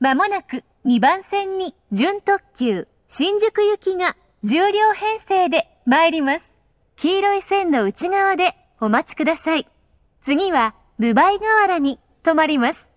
まもなく2番線に準特急新宿行きが10両編成で参ります。黄色い線の内側でお待ちください。次は分倍河原に停まります。